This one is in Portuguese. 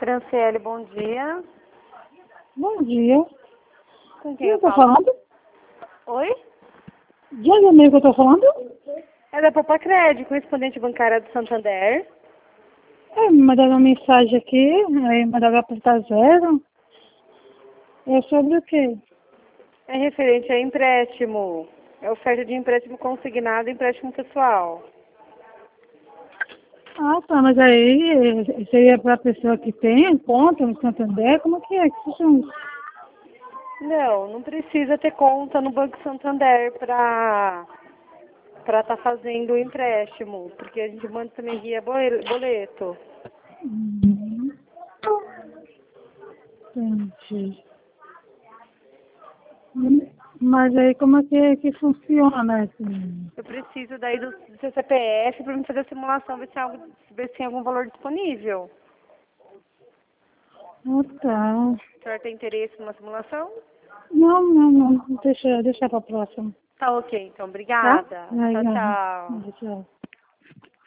Franciele, bom dia. Bom dia. Com Quem quem eu tô falo? falando? Oi? De onde é mesmo que eu tô falando? É da Papacred, correspondente bancária do Santander. Me mandaram uma mensagem aqui, aí mandaram apertar 0. É sobre o quê? É referente a empréstimo. É oferta de empréstimo consignado e empréstimo pessoal. Ah, tá, mas aí seria para a pessoa que tem conta no Santander? Como que é? Que funciona isso? Não precisa ter conta no Banco Santander para estar fazendo o empréstimo, porque a gente manda também via boleto. Hum, Entendi. Mas aí como é que funciona assim? Eu preciso daí do seu CPF para me fazer a simulação, ver se tem algum valor disponível. Ah, tá. A senhora tem interesse numa simulação? Não. Deixa para próxima. Tá ok, então. Tá? Obrigada. Aí, Tchau, tchau. tchau.